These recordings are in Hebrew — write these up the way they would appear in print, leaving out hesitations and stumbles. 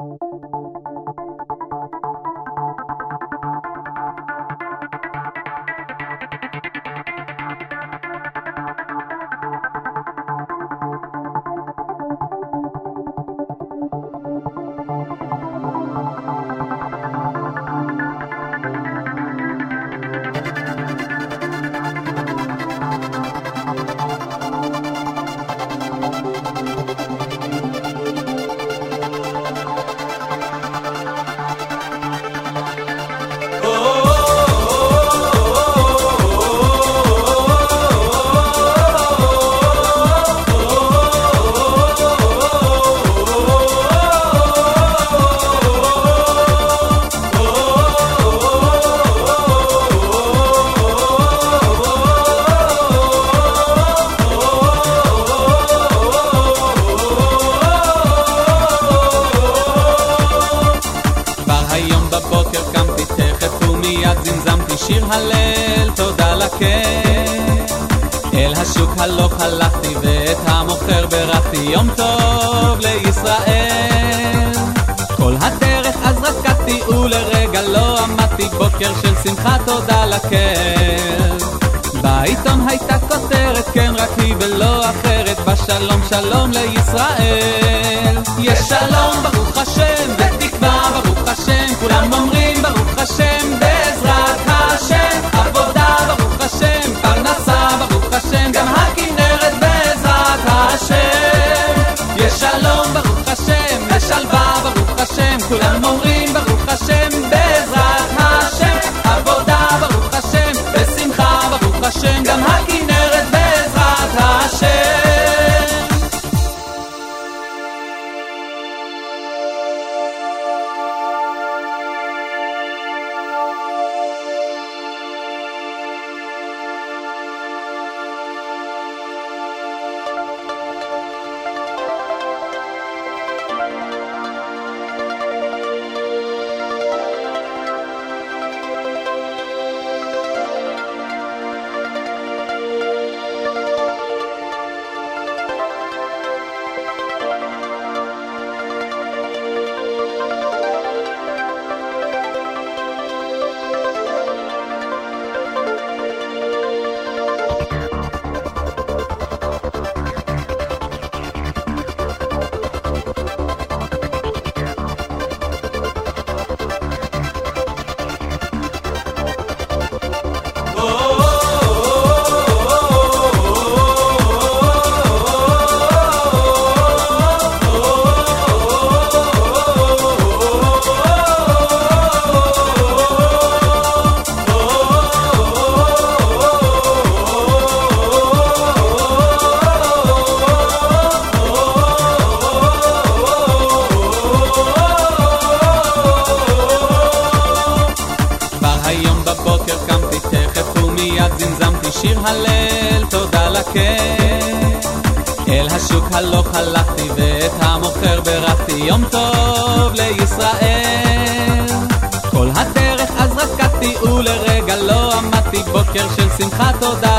שיר הלל תודה לכם אל השוק הלוך הלכתי ואת המוכר ברכתי יום טוב לישראל כל הדרך אז רקדתי ולרגע לא עמדתי בוקר של שמחה תודה לכם בעיתון הייתה כותרת כן רק היא ולא אחרת בשלום שלום לישראל יש שלום ברוך השם ותקווה ברוך השם כולם אומרים ברוך השם בעזרת השם עבודה ברוך השם פרנסה ברוך השם גם הכנרת בעזרת השם יש שלום ברוך השם ושלווה ברוך השם כולם אומרים ברוך השם בעזרת השם עבודה ברוך השם ושמחה ברוך השם גם הכנרת בעזרת השם שיר הלל תודה לכם אל השוק הלוך הלכתי ואת המוכר ברכתי יום טוב לישראל כל הדרך אז רקדתי ולרגע לא עמדתי בוקר של שמחה תודה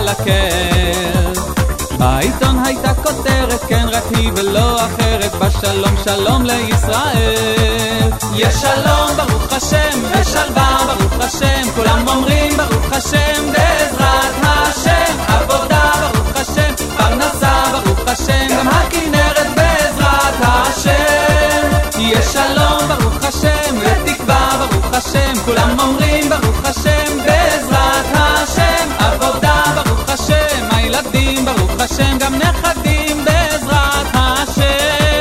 לכם בעיתון הייתה כותרת כן רק היא ולא אחרת בשלום שלום לישראל יש שלום ברוך השם ושלווה ברוך השם כולם אומרים ברוך השם בעזרת השם עבודה ברוך השם פרנסה ברוך השם גם הכנרת בעזרת השם יש שלום ברוך השם ותקווה ברוך השם כולם אומרים ברוך השם בעזרת השם עבודה ברוך השם הילדים ברוך השם גם נכדים בעזרת השם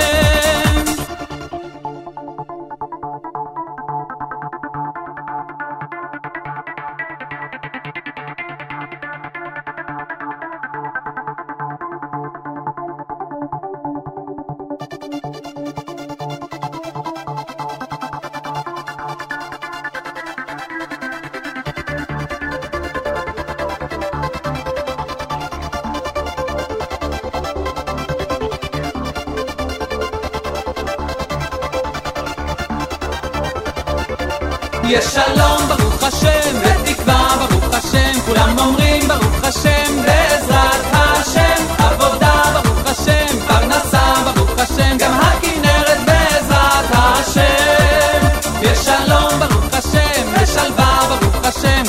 יש שלום ברוך השם ותקווה ברוך השם כולם אומרים ברוך השם בעזרת השם עבודה ברוך השם פרנסה ברוך השם גם הכנרת בעזרת השם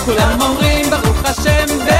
כולם אומרים ברוך השם